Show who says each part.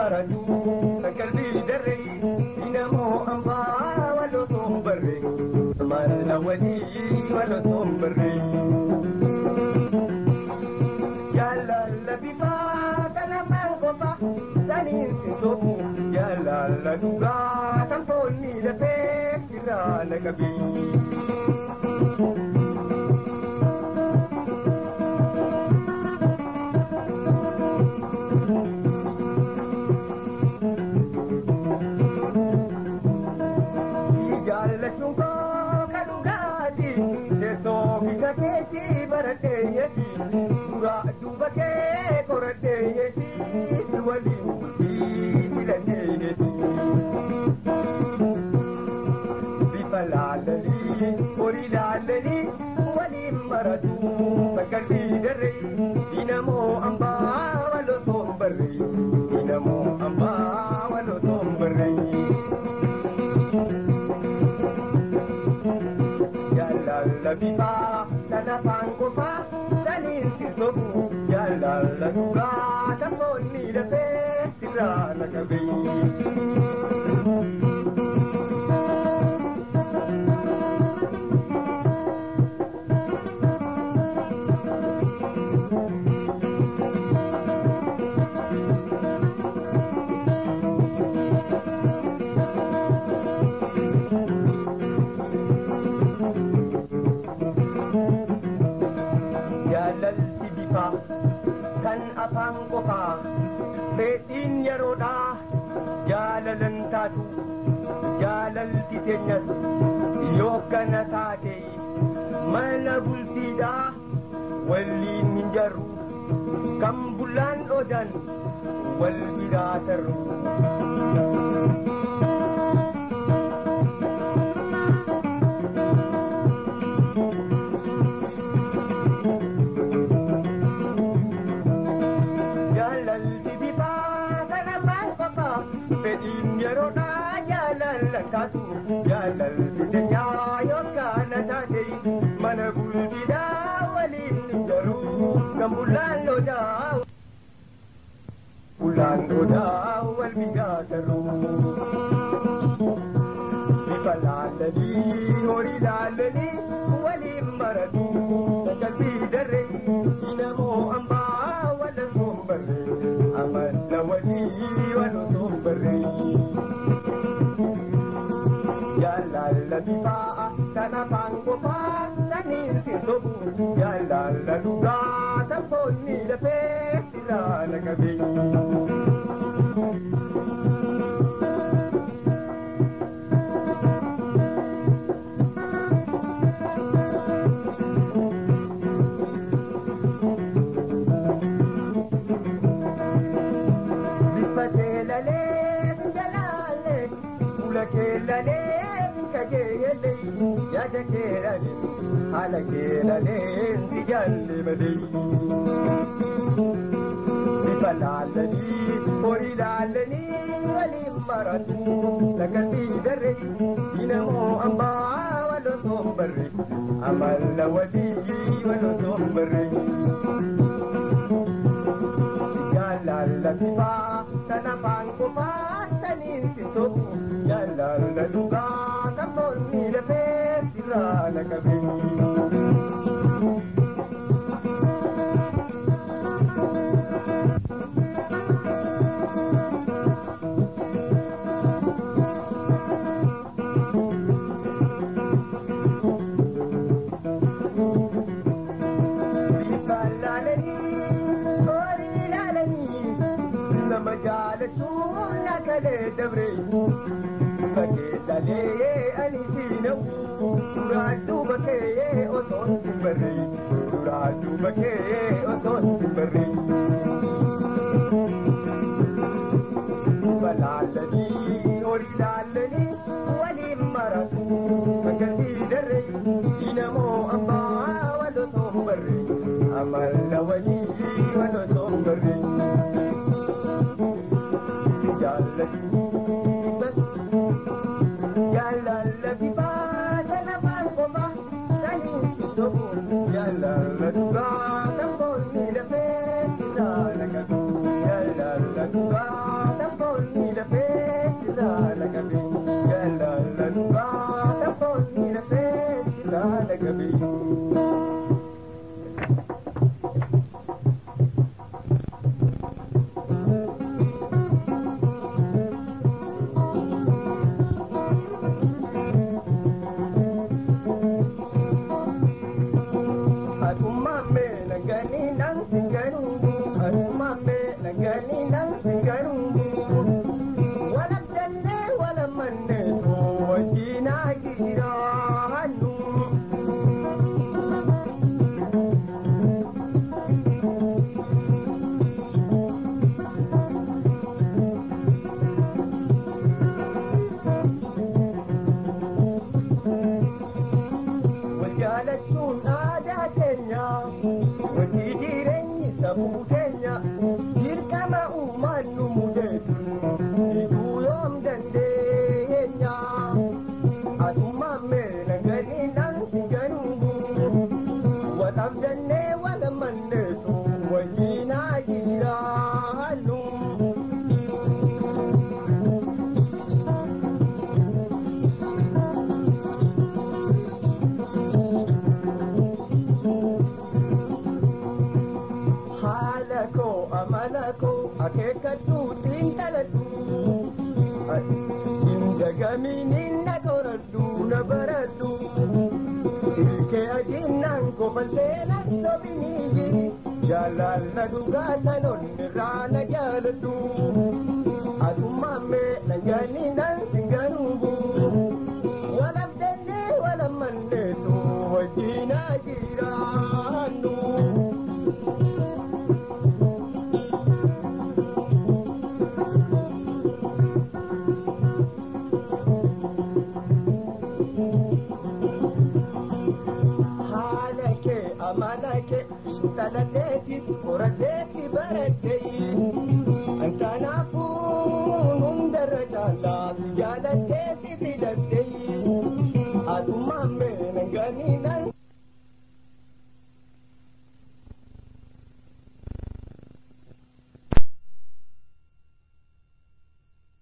Speaker 1: maratu kalbi darre inamo amba walo sombarre mala wali walo sombarre yalla la bifa kana mango ba sanin sobu yalla la duga tamponi la pe kira la kabi Viva la pango fa salin sobu yalla la duga tamponi la pe sira la kabi kan apang ko ka betin yaroda jalalan tatu jalal titenyas yokana tate malabul sida wali minjaru kambulan odan wal bidataru tatu jalal bidnya yokana tate manabul bida walin jaru kambulan loda bulan loda wal bidataru bibalalani horilalani walim maradu kalbi darre inamo amba wal sombarre amanna wali wal sombarre la viva sana pango pa sanin sobu yalla la duga tamponi la pe sira la kabi bipatela le jalale ulakela le ya jakerale halakerale zijalle mali bibalalani horilalani wali maratu lakalbi darre inamo amba walo sombarre amalla wadi walo sombarre yalla la bifa sana pango pa sanin sobu yalla la duga tamponi la pe sira la kabi dabre baketa le ani sino raju bake o ton bari raju bake o ton bari balalani oridalani wali maratu bakati darre inamo amba walo ton bari amal wali walo ton bari yalla la viva la pango ma sanin sobu yalla la duga tamponi la pe sira keenya dirqama uumaan nu mudeetu iduu yoom dandeenya asummaan meena ganiidhaan si ganuubu walaaf jennee wala manneetu wajjinaa jiraannu. Amalako akekatu tintalatu indagamini nakoradu nabaradu ilke ajinan kopalena sobiniji jalal nadugata nonirana jaladu asumame nangani nan singanubu walabdende walamannetu wajina jiranu. Amalake intaladeti koradeti barate